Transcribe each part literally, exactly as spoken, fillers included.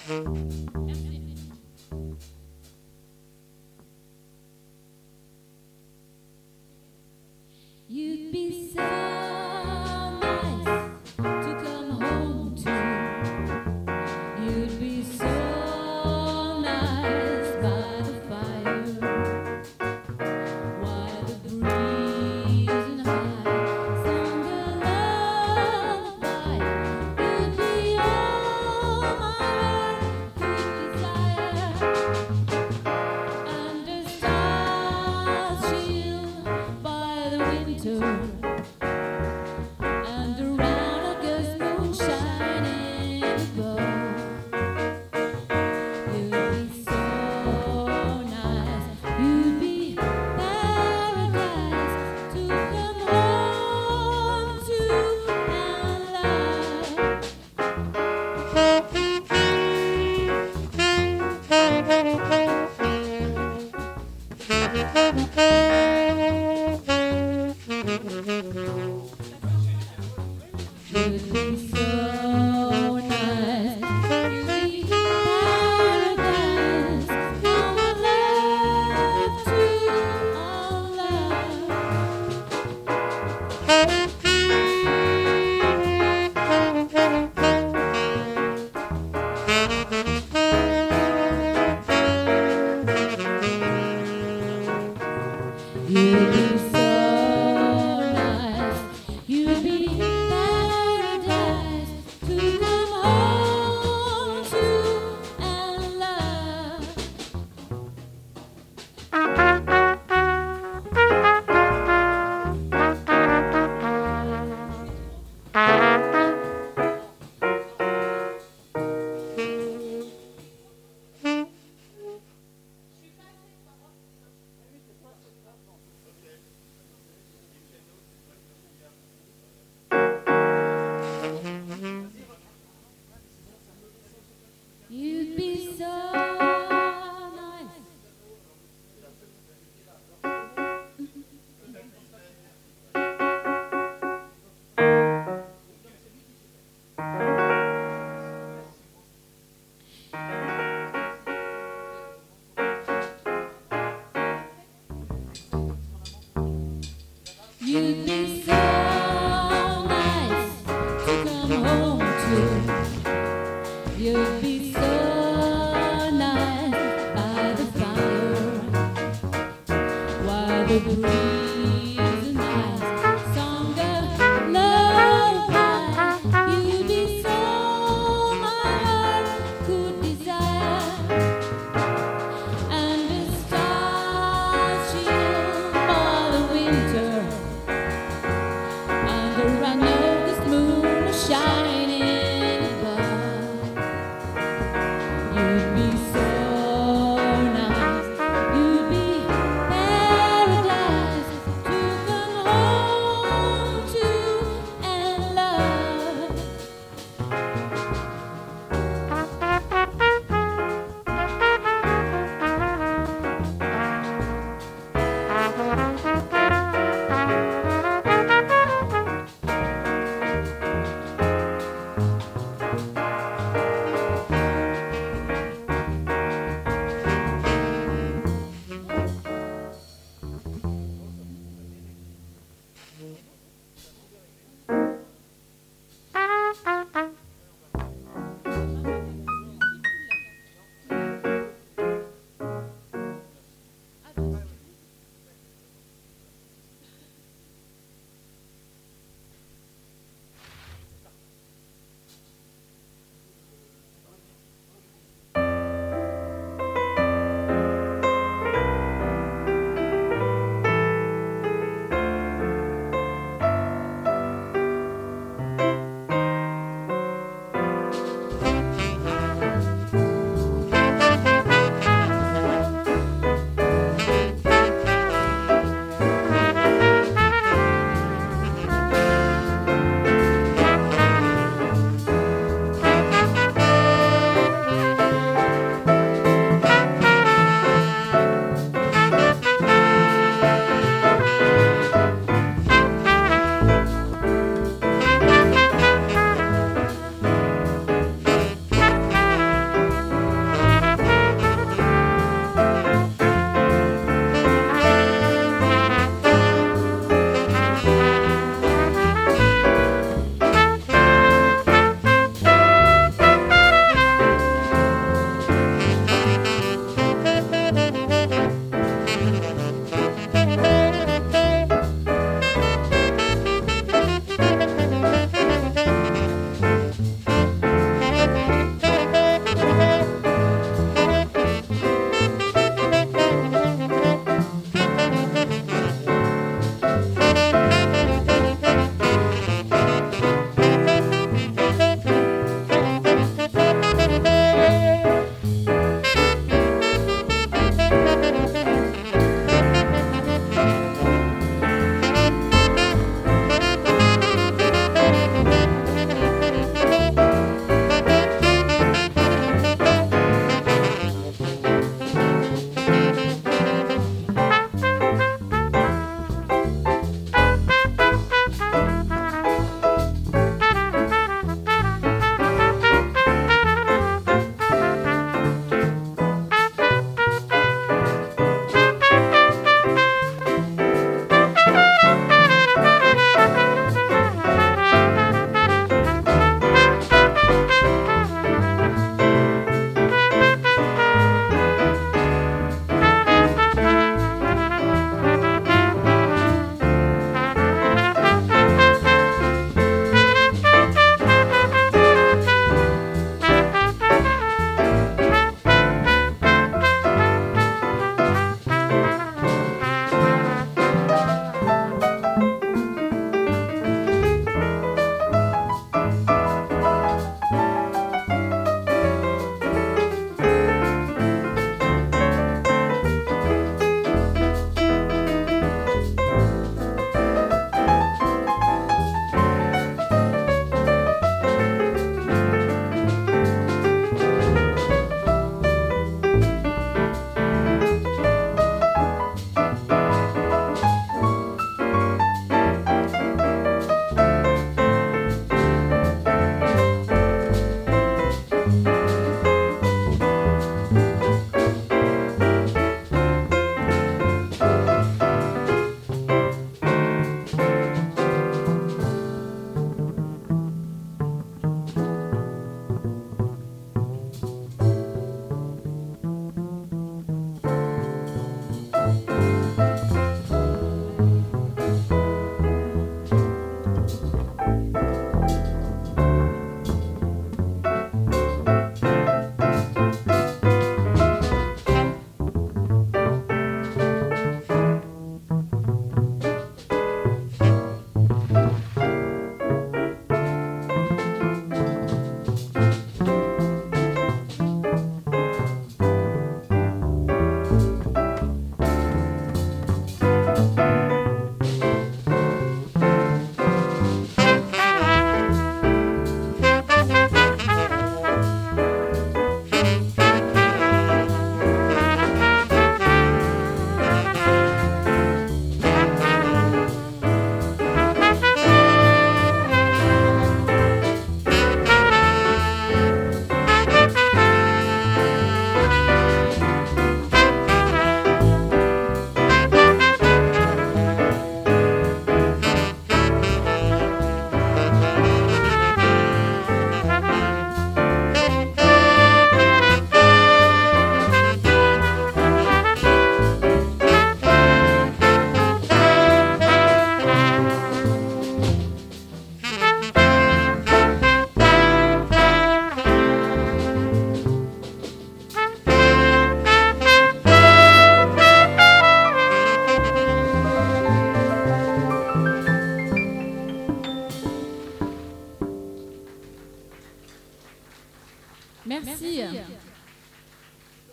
You'd be so nice to come home to. You'd be so nice by the fire, while the breeze and high sung a lullaby. You'd be all my heart could desire, under stars shielded by the winter, and around August moon shining above. You'd be so nice, you'd be paradise to come home to and love. You'd be so nice, you'd be paradise from love to all love. You'd be so nice, you'd be paradise to come home to and love. You'd be so nice. You'd be so nice to come home to. You'd be so nice by the fire, while the breeze and ice sung a lullaby. You'd be so my heart could desire, and the stars shield by the winter, under an August moon shining above. You'd be so nice, you'd be paradise to come home to and love.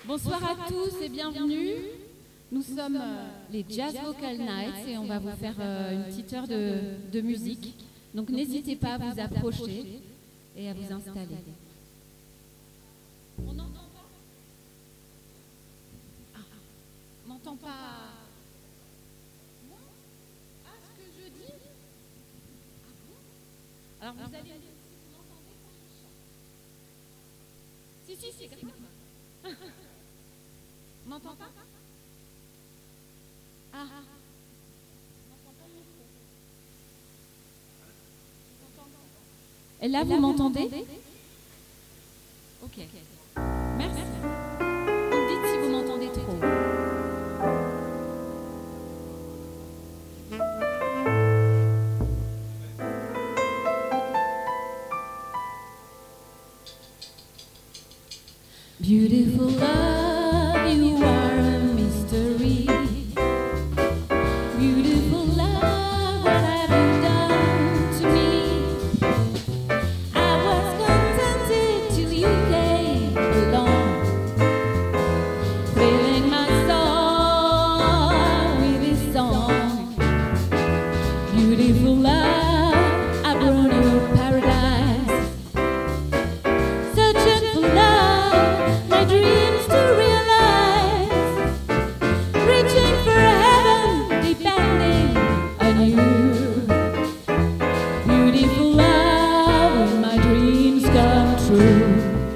Bonsoir à tous et bienvenue. Nous sommes euh, les Jazz Vocal Nights et on va vous faire euh, une petite heure de, de musique. Donc n'hésitez pas à vous approcher et à vous installer. On n'entend pas ah, On n'entend pas Non Ah, ce que je dis ah, bon Alors vous allez dire si vous m'entendez quand je chante. Si, si, si, comme ça. On n'entend pas Ah. Et là, vous m'entendez? Ok. Merci. Vous me dites si vous m'entendez trop. Beautiful love, you are a mystery. Beautiful love, what have you done to me? I was contented till you came along, filling my soul with this song. Beautiful love, I brought you paradise, searching for love, my dreams to realize, reaching for heaven, depending on you. Beautiful love, when my dreams come true.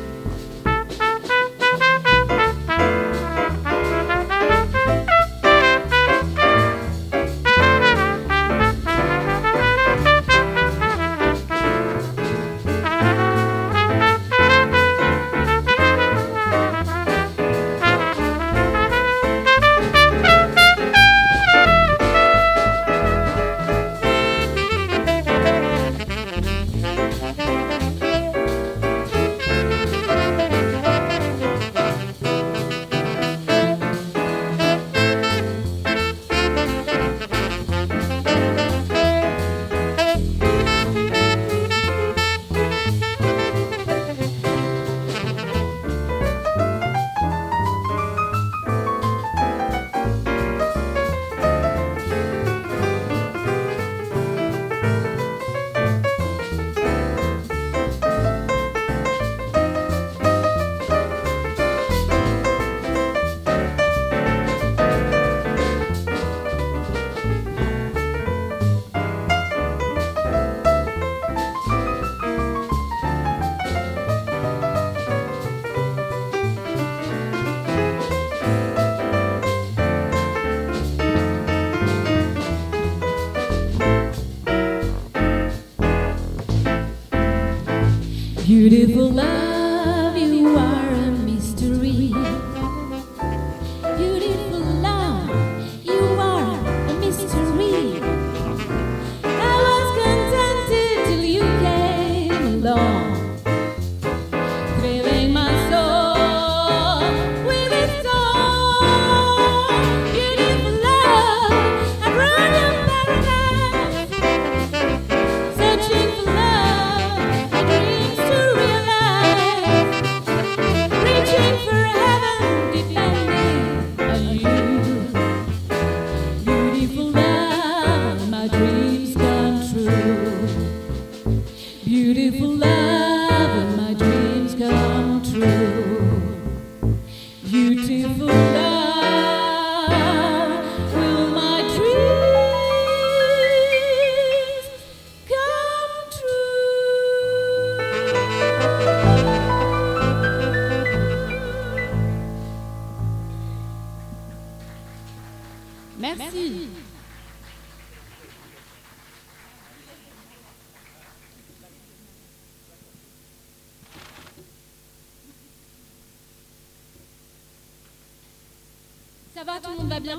Beautiful love, you are a mystery. Beautiful love, you are a mystery. I was contented till you came along, thrilling my soul with a song. Beautiful love, I brought you paradise, searching for love, my dreams to realize, reaching for heaven, depending on you. Beautiful love, my dreams come true. Beautiful love, my dreams come true. Beautiful love, will my dreams come true. Merci. Ça va, tout le monde va bien?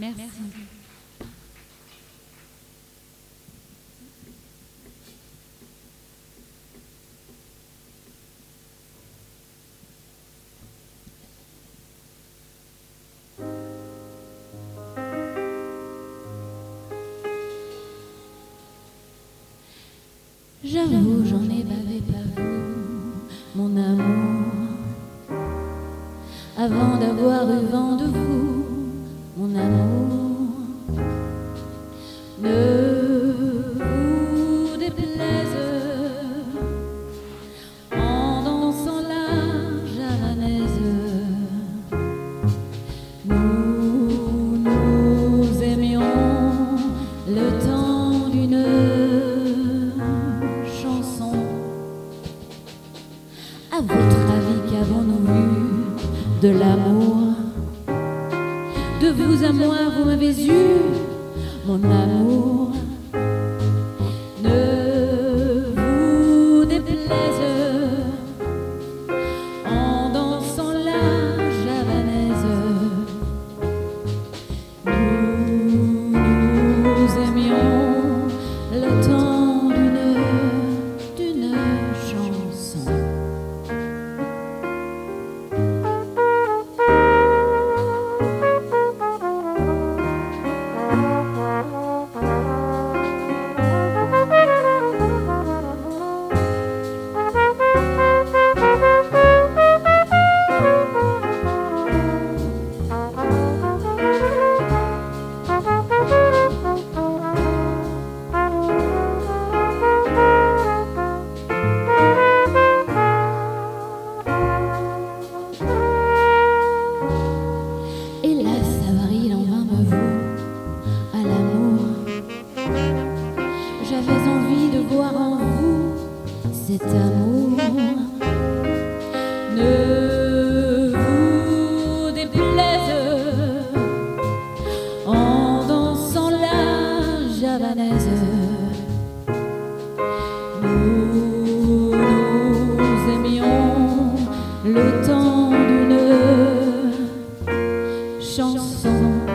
Merci. J'avoue, j'en ai bavé pas vous, mon amour, avant d'avoir eu vent de vous, mon amour. Ne vous déplaise en dansant la javanaise. Nous nous aimions le temps d'une chanson. À votre avis, qu'avons-nous vu de l'amour? De vous à moi, vous m'avez eu, mon amour. Ne vous déplaise en dansant la javanaise. Nous nous aimions le temps d'une d'une chanson. J'avais envie de voir en vous cet amour. Ne vous déplaise en dansant la javanaise. Nous nous aimions le temps d'une chanson.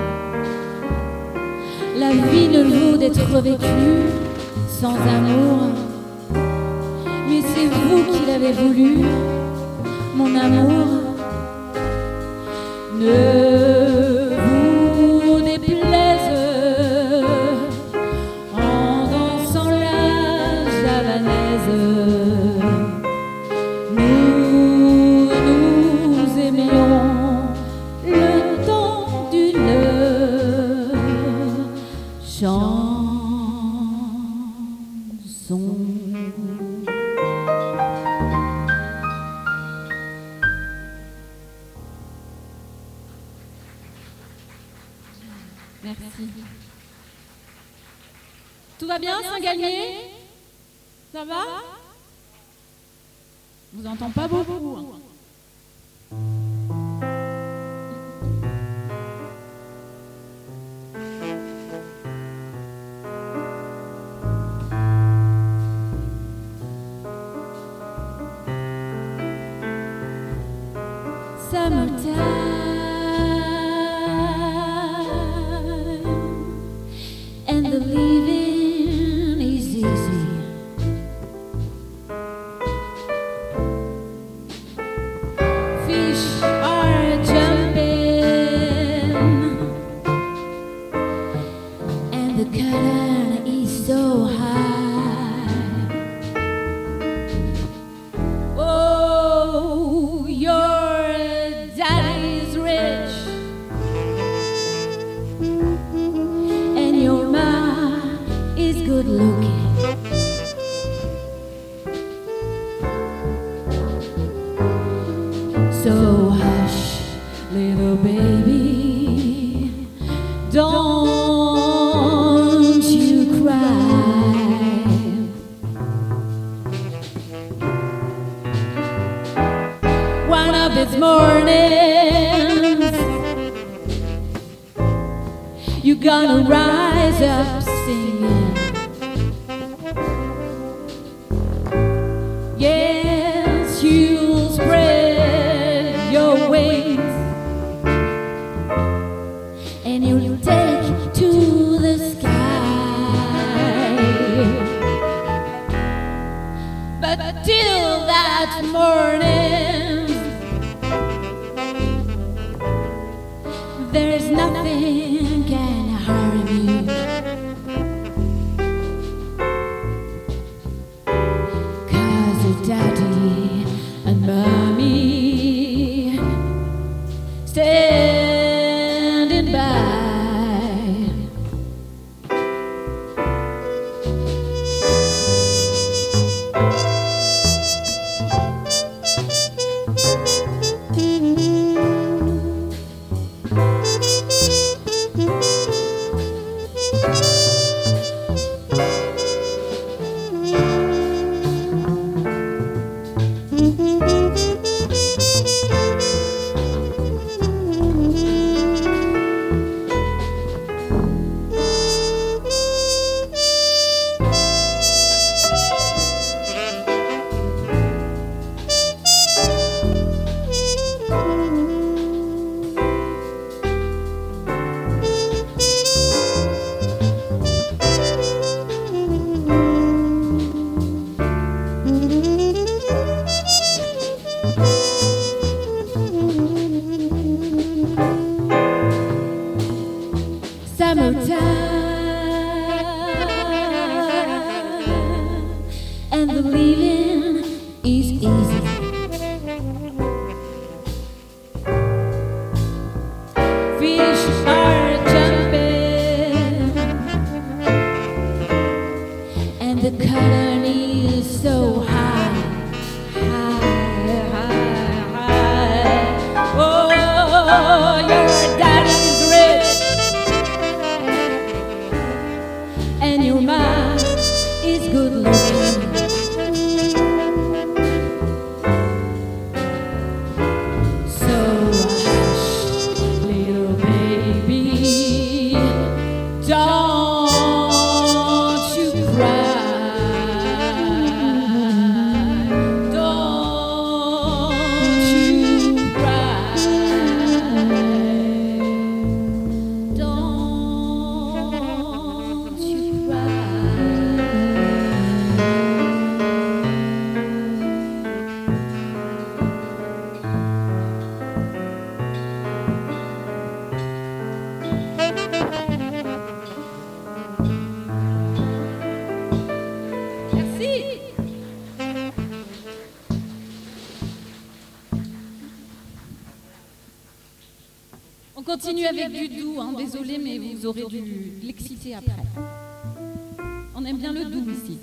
La vie ne vaut d'être vécue sans amour, mais c'est vous qui l'avez voulu, mon amour. Ne vous déplaise en dansant la javanaise. Nous nous aimions le temps d'une chanson. Merci. Tout va bien, Saint-Galmier? Ça va? Je vous entends pas beaucoup. Hein. Summertime, and the living is easy. Fish are jumping, and the curtain is so high. Oh, your daddy's rich, and your ma is good looking. So hush, little baby, don't you cry. One of these mornings, you're gonna rise up singing. Yes, you'll spread your wings, and you'll take last morning. There's nothing can harm you. Cause your daddy and mommy standing by. Summertime and the living is easy. Fish are jumping and the cotton is so high, high, high, high. Oh, your daddy's rich and your mom is good looking. So hush, little baby, don't you cry. Don't you cry. Don't you Merci. On continue avec du doux, hein. Désolé, mais vous aurez dû l'exciter après. On aime bien le doux ici.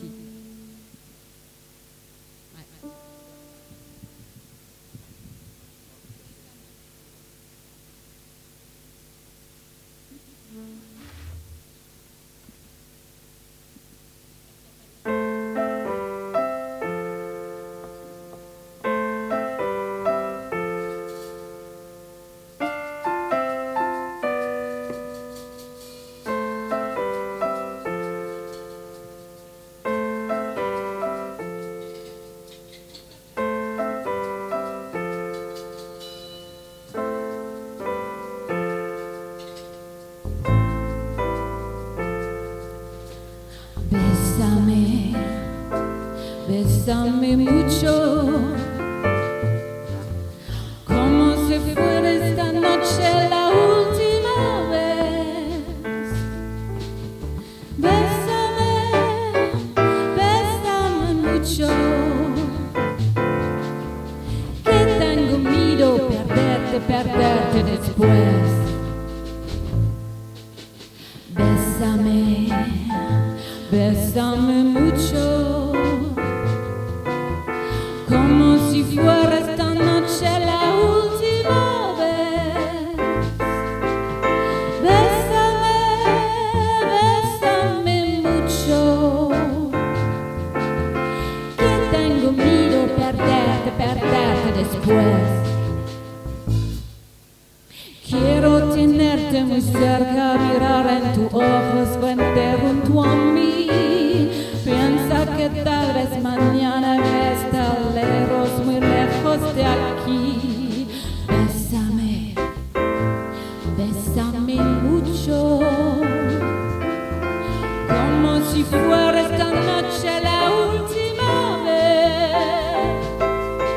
Bésame, bésame mucho, como si fuera esta noche la última vez. Bésame, bésame mucho, que tengo miedo perderte, perderte después. Bésame, bésame mucho, como si fuera esta noche la última vez. Bésame, bésame mucho, que tengo miedo perderte, perderte después. Quiero tenerte muy cerca, mirar en tus ojos, vente junto a mí. Piensa que tal vez mañana está lejos, muy lejos de aquí. Bésame, bésame mucho, como si fuera esta noche la última vez.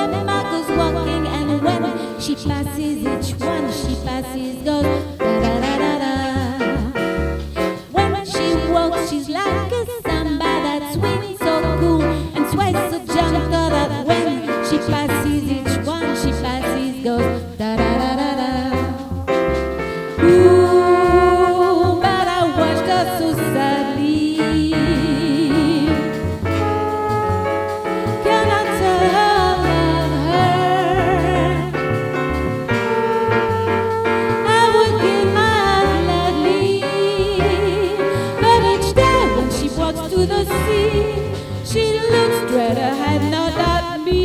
cinema goes walking, and when she passes each one, she passes goes da da da da da. When she walks, she's like a samba that swings so cool and sways so gentle that when she passes each one, she passes goes da da da da da. Ooh, but I watched her so sadly. Cannot tell I love her. I would give my heart gladly, but each day when she walks to the sea, she looks straight ahead, not at me.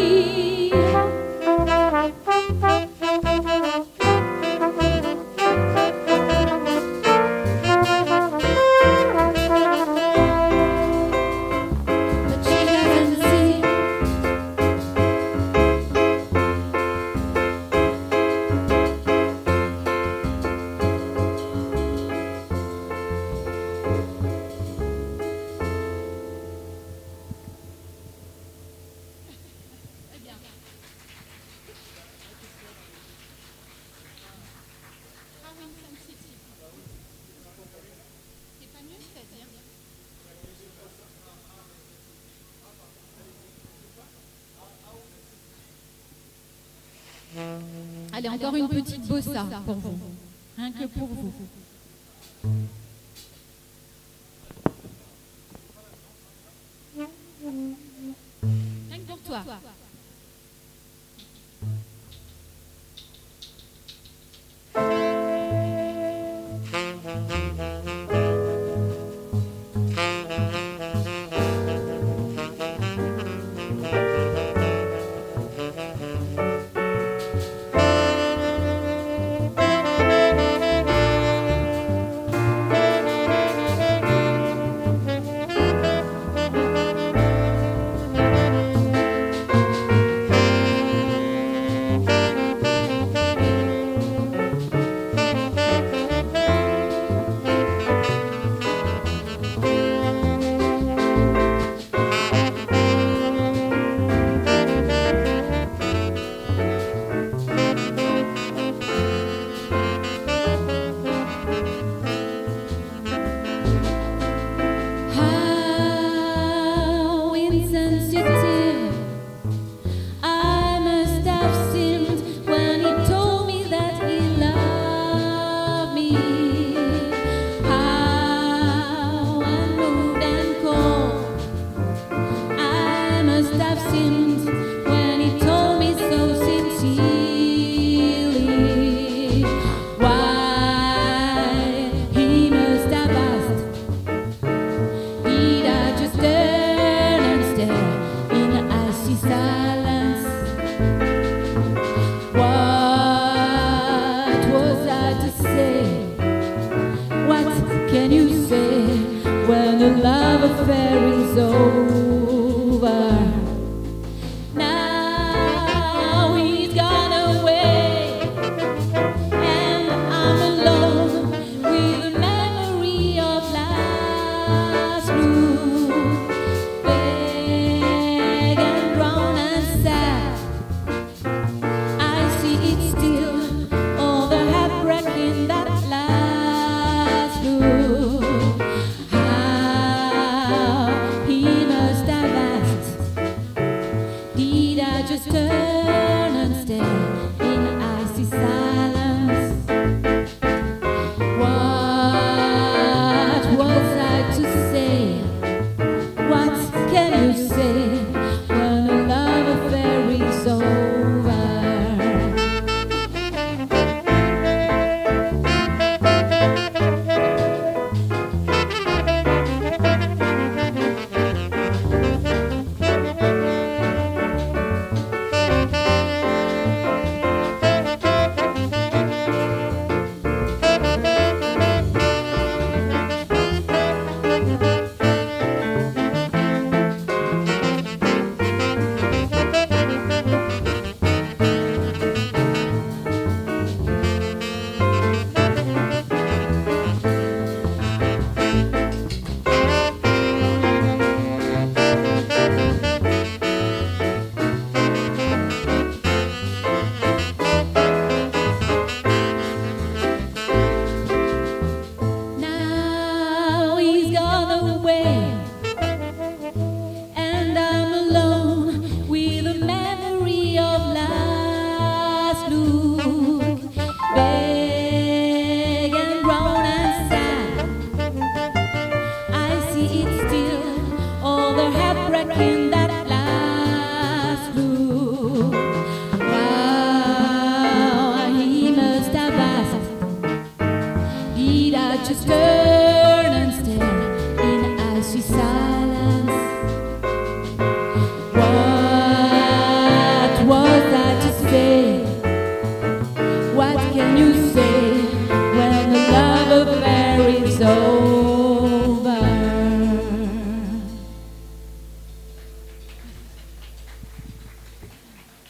Allez, encore une petite bossa pour vous, rien que pour vous. Rien que pour toi.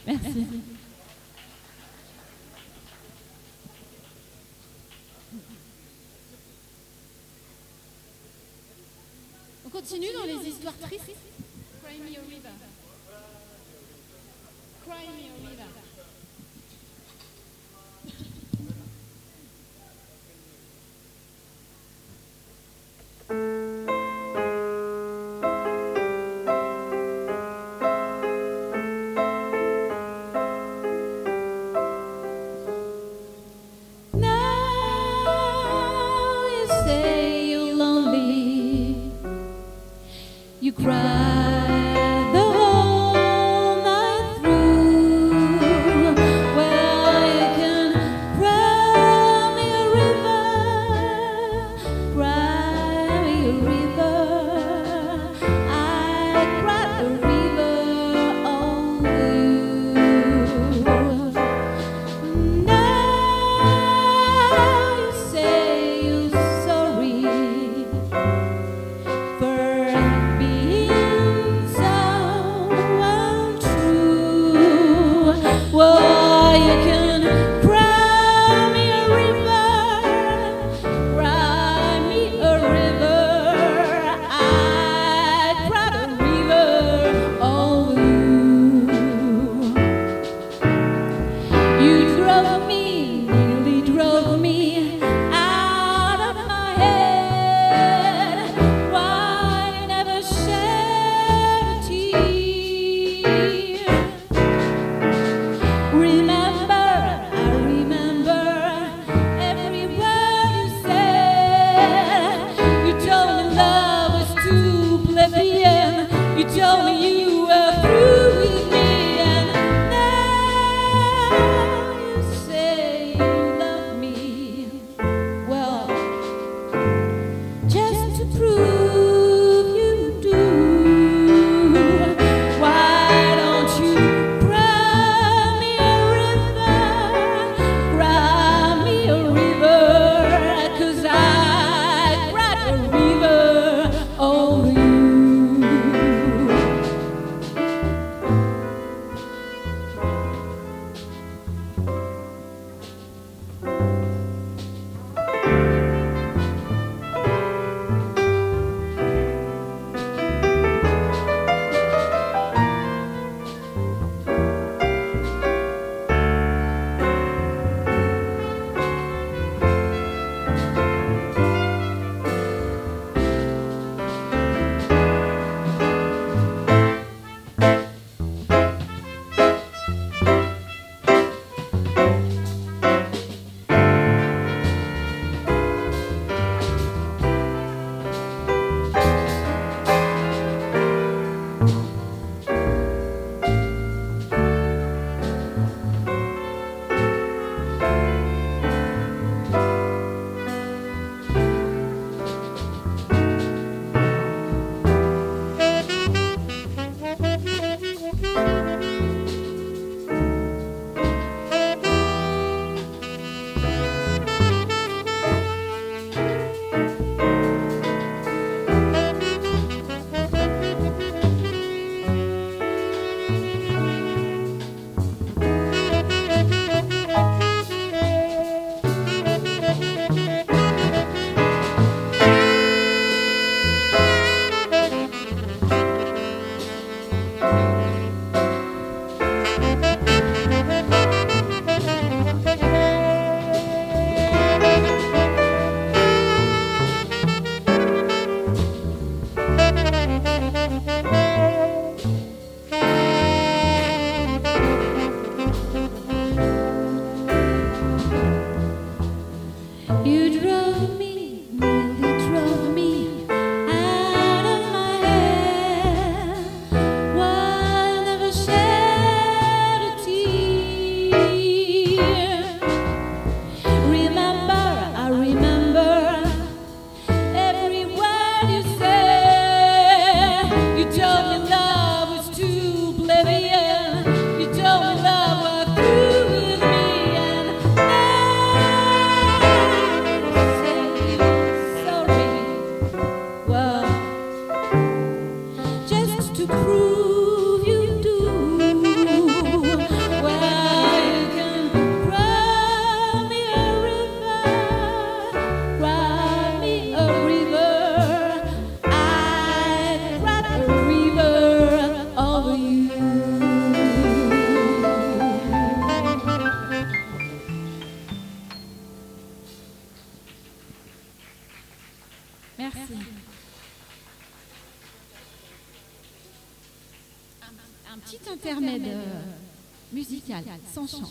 Merci. On continue dans les histoires tristes. Cry me a river. Cry me a river. You cry the whole night through. petit intermède euh, musical, sans chant.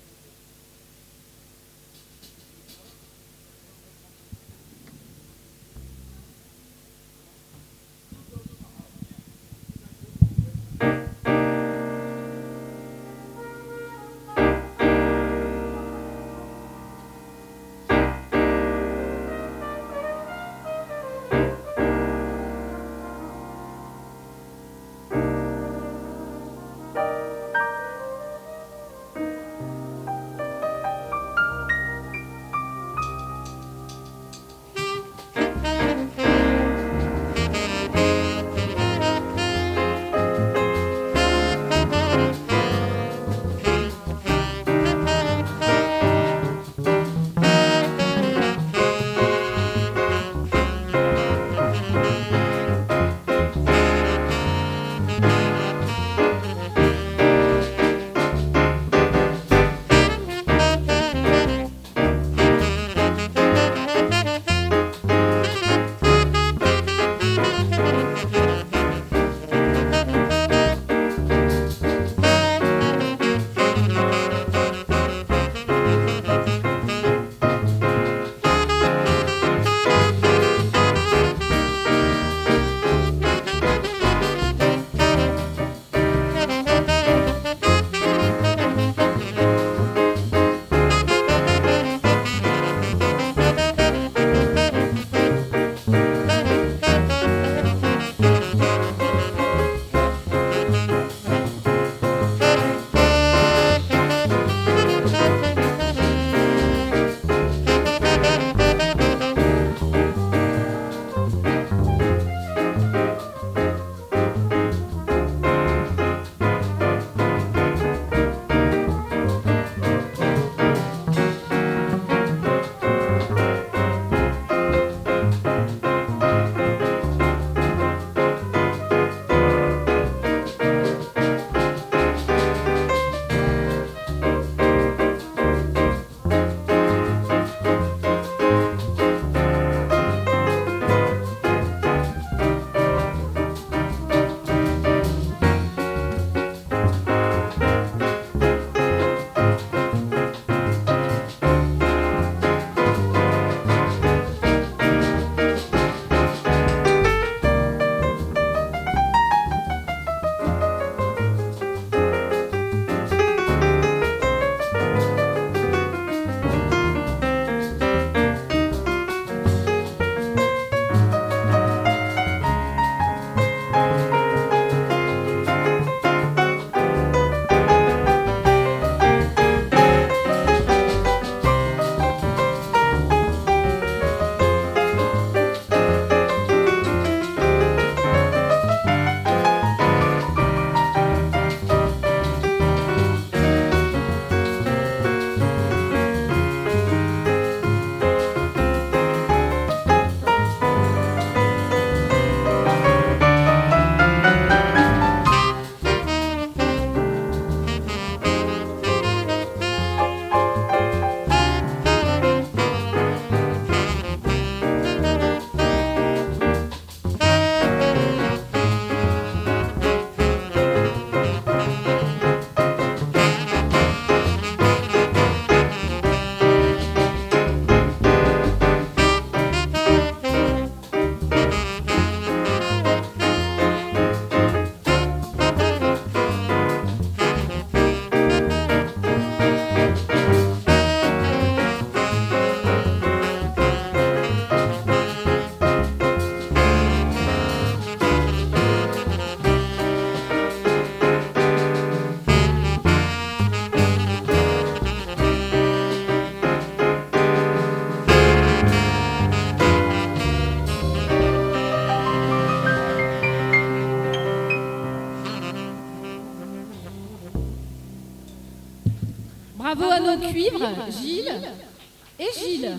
Bravo à nos cuivres, Gilles et Gilles.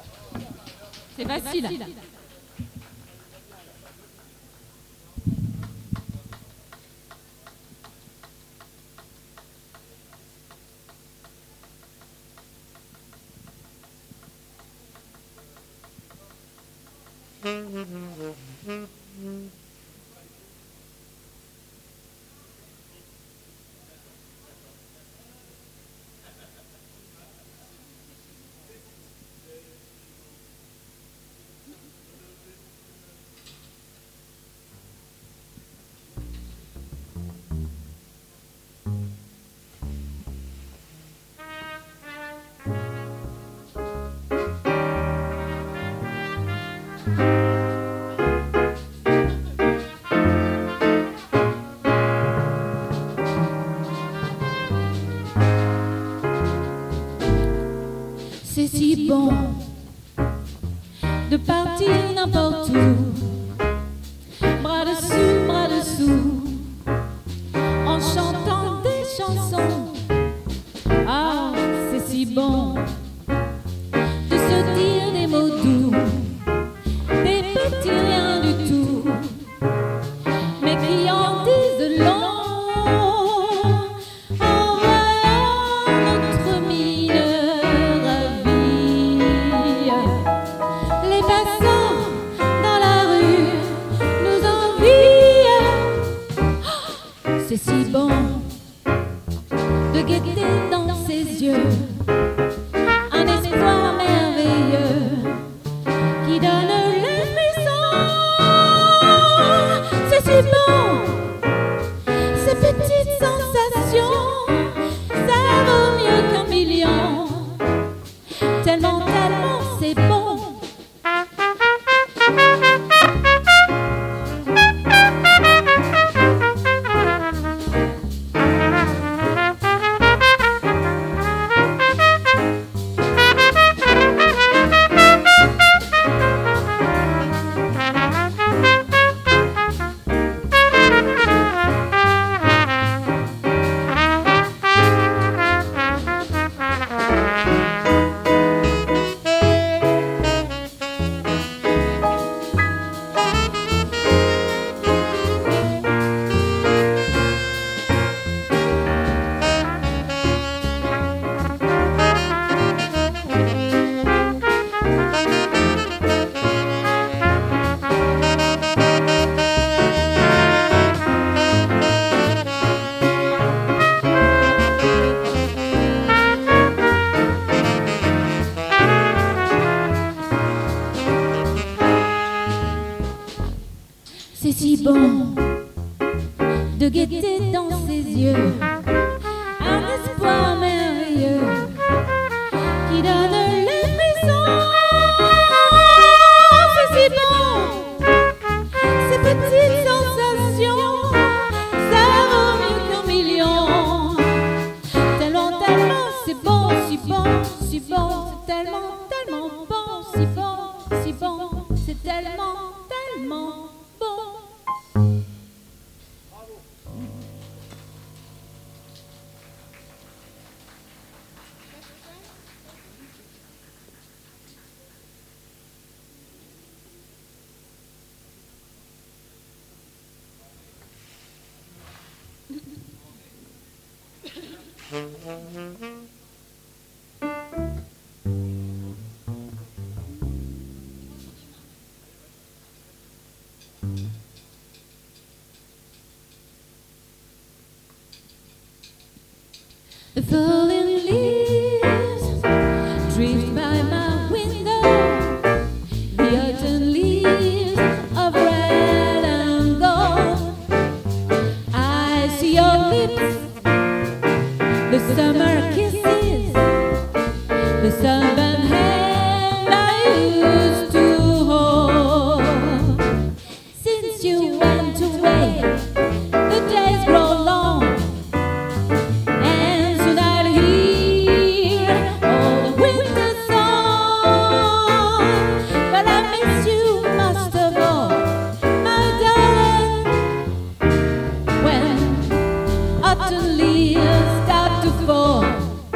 C'est facile. C'est si bon de partir n'importe où, bras dessus, bras dessous, en chantant des chansons. Ah, c'est si bon de se dire des mots doux, des petits riens du tout, mais qui en disent long, en voyant notre mine ravie. Les passants dans la rue nous envient. C'est si bon de guetter dans ses yeux un espoir merveilleux qui donne les frissons. C'est si bon, ces petites sensations, ça vaut mieux qu'un million. Tellement, tellement c'est bon. C'est si bon de guetter dans ses yeux un espoir merveilleux qui donne les frissons. C'est si bon, ces petites sensations, ça vaut mieux qu'un million. Tellement, tellement, c'est bon, si bon, si bon, c'est tellement, tellement bon, si bon, si bon, c'est tellement, tellement bon. The falling leaves drift by my window, the autumn leaves of red and gold. I see your lips, the summer kisses, the sunburned hand I used to hold. Since you went away, the days grow long, and soon I'll hear all the winter song. But I miss you most of all, my darling, when autumn leaves start to fall.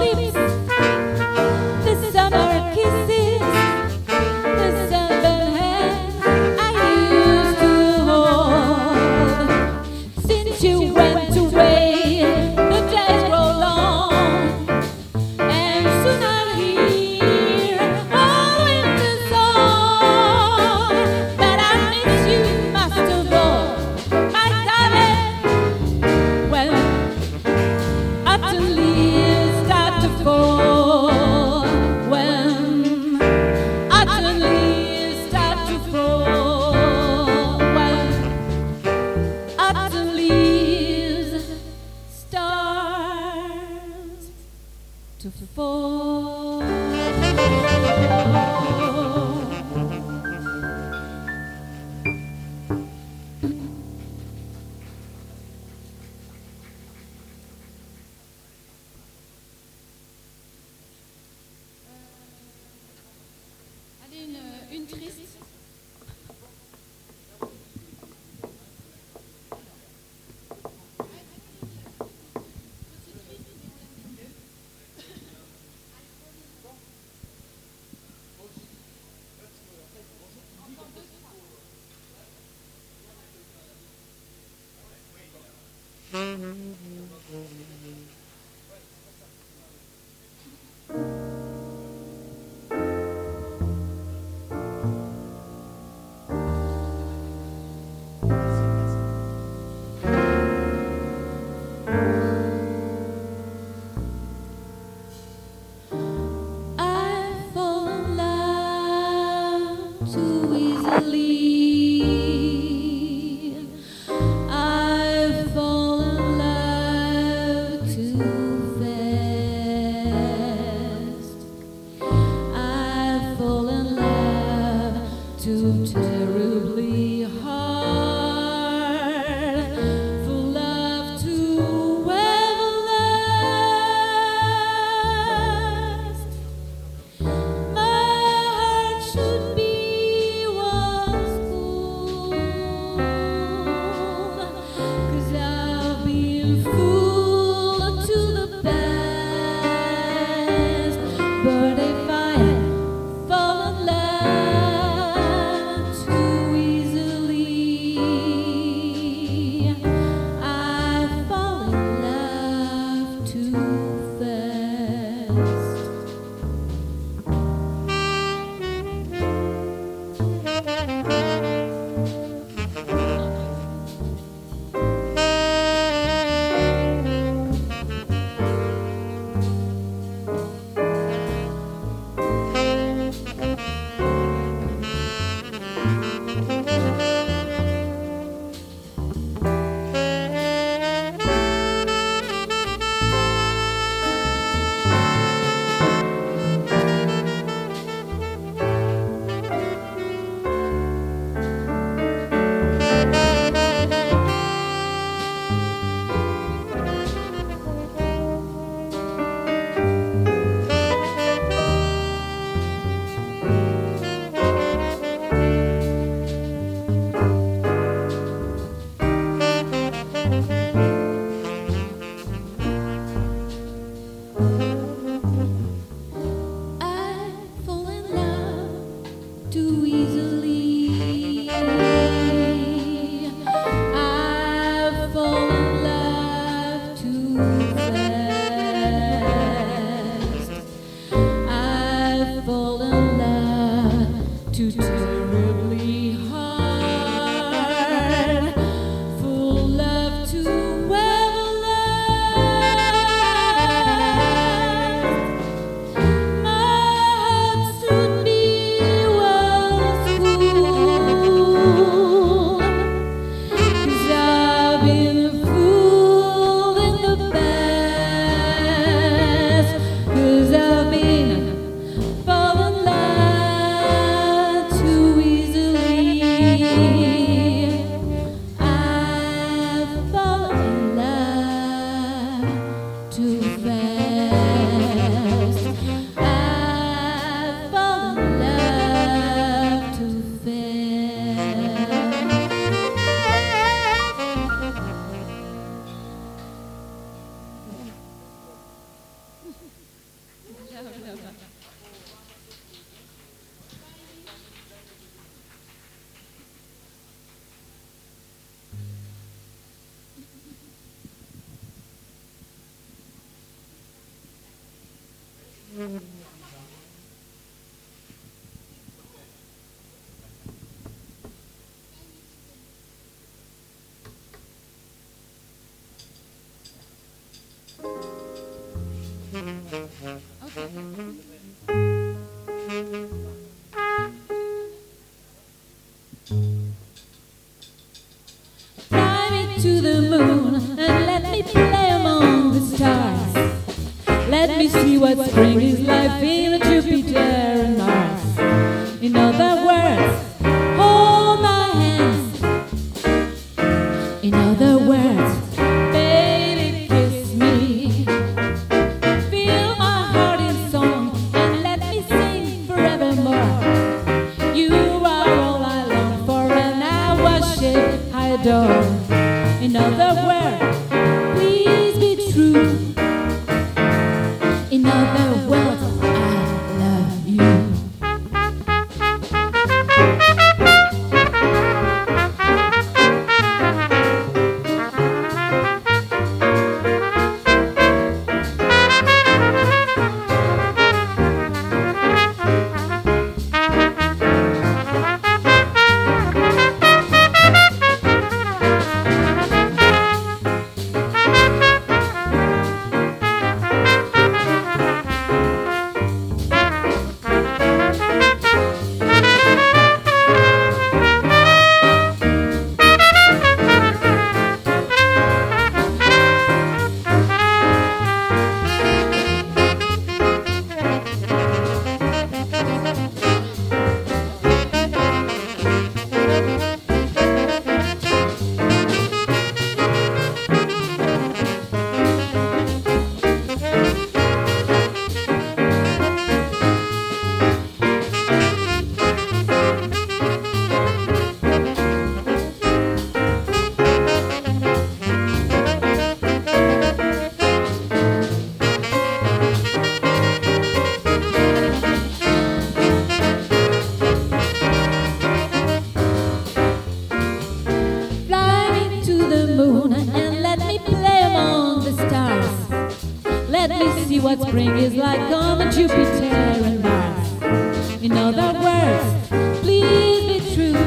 lips, the summer kisses, the sunburned hands I used to hold. Since you went away, the days grow long, and soon I'll hear all winter song. But I miss you most of all, my darling, when autumn leaves start to fall, when autumn leaves start to fall, when autumn leaves start to fall. Allez, une, une triste. I fall in love too easily. I fall in love too fast. I fall in love too terribly hard for love to ever last. My heart should be once full, 'cause I've been fool to the past. But if I fall in love too easily, I fall in love too fast. Love, love. Fly me to the moon and let me play among the stars. Let me see what spring is like in Jupiter and Mars. In other words, hold my hands. In other words, baby, kiss me. Fill my heart in song and let me sing forevermore. You are all I long for and I worship, I adore. In other words, please be true. In other words, I love you. Let me see what spring is like on Jupiter and Mars. In other words, please be true.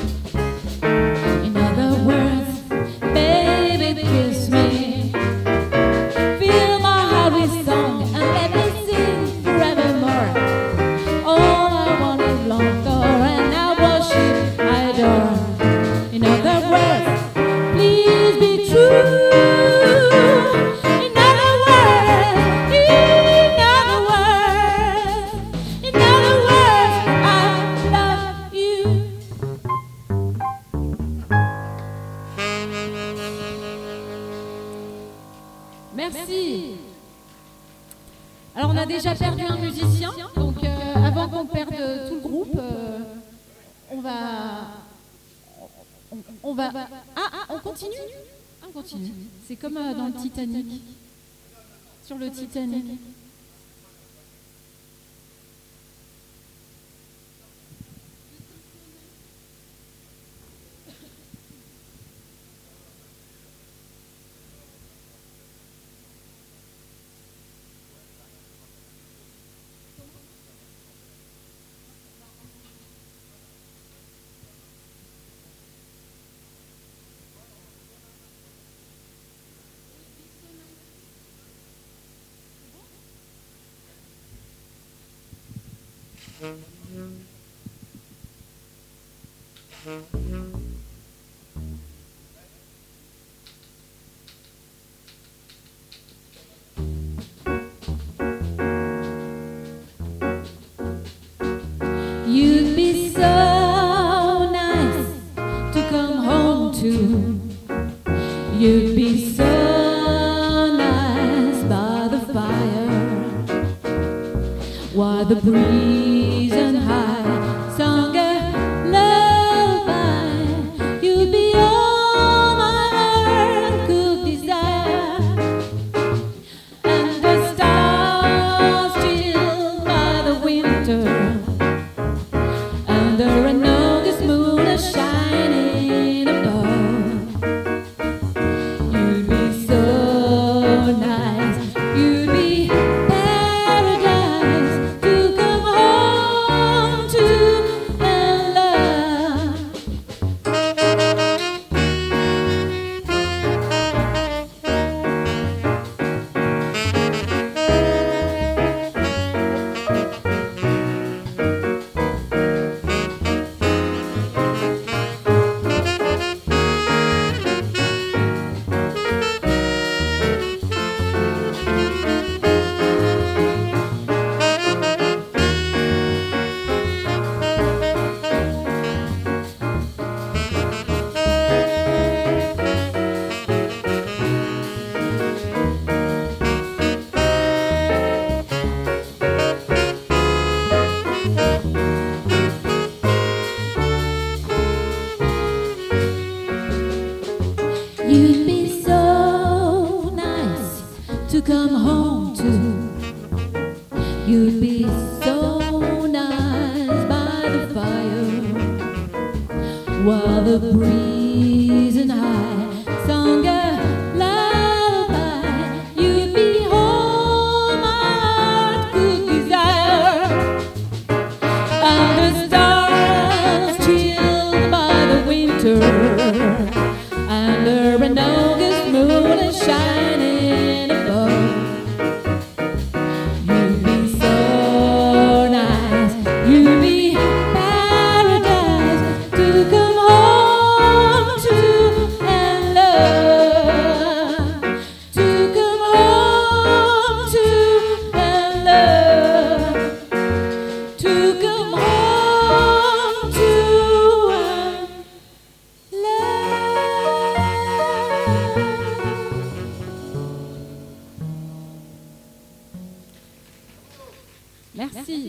In other words, baby, kiss me. Fill my heart with song and let me sing forevermore. All I want is long for and I worship, I adore. In other words, please be true. Merci. Alors on a déjà perdu un musicien, donc euh, avant qu'on perde tout le groupe, euh, on va, on, on va, ah, ah, on continue, ah, on continue. C'est comme euh, dans le Titanic, sur le Titanic. You'd be so nice to come home to. You'd be so nice by the fire, while the breeze and high sung a lullaby. You'd be all my heart could desire, and the stars to You'd be so nice by the fire, while the breeze and I sung a lullaby. You'd be all my heart could desire, and the stars chilled by the winter, under an August moon is shining above. You'd be so nice, you'd be paradise to come home to and love, to come home to and love, to come home to and love. Merci.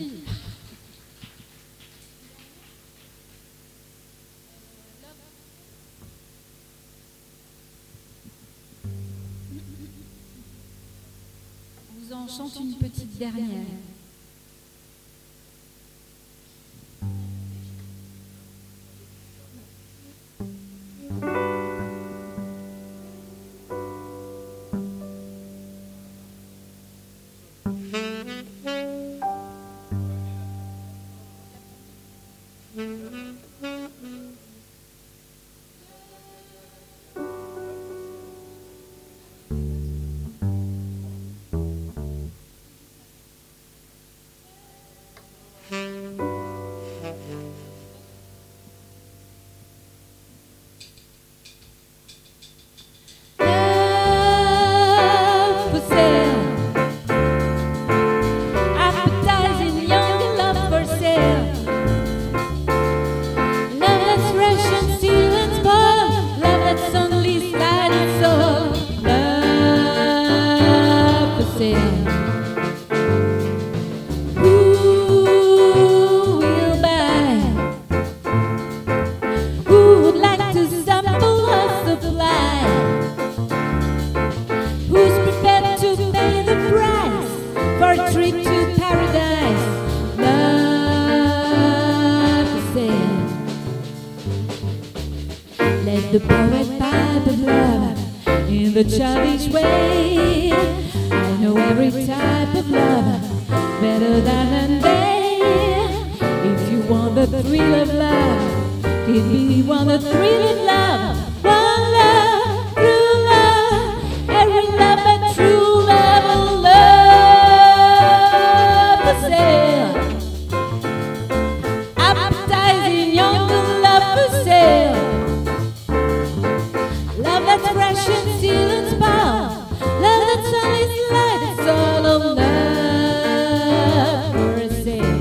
On vous en chante une petite dernière. Love for sale, appetizing young love for sale. Love that's fresh and still and spoil, love that's suddenly slide its soul. Love for sale. Who will buy? Who would like to sample her supply? Who's prepared to pay the price for a trip to paradise? Love for sale. Let the poet pipe of love in the childish way. I know every type of love better than they. If you want the thrill of love, if you want the thrill of love, one love, true love, every love but true love, oh, love for sale. Appetizing young love for sale. Love that's fresh and still and spoil, love that's only slight, it's all of love for sale.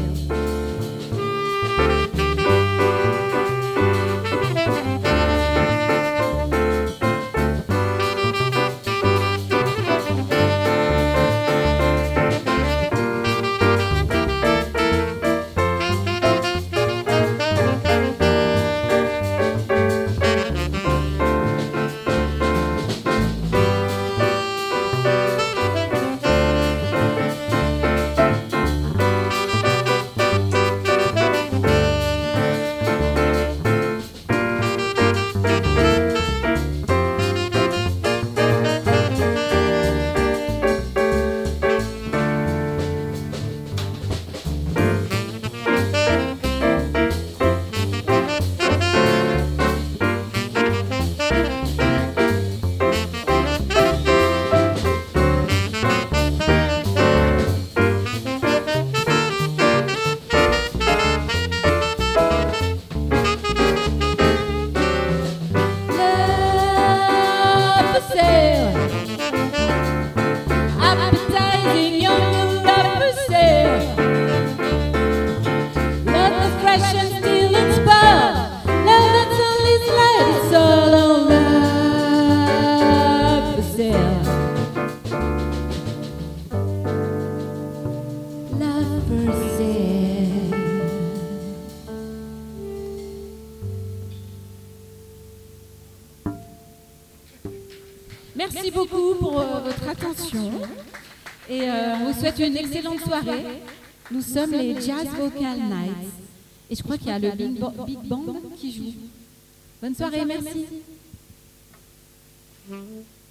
Merci beaucoup pour euh, votre attention. Et euh, on vous souhaite une excellente soirée. Nous sommes les Jazz Vocal Nights. Et je crois qu'il y a le Big, Bo Big Band qui joue. Bonne soirée, merci.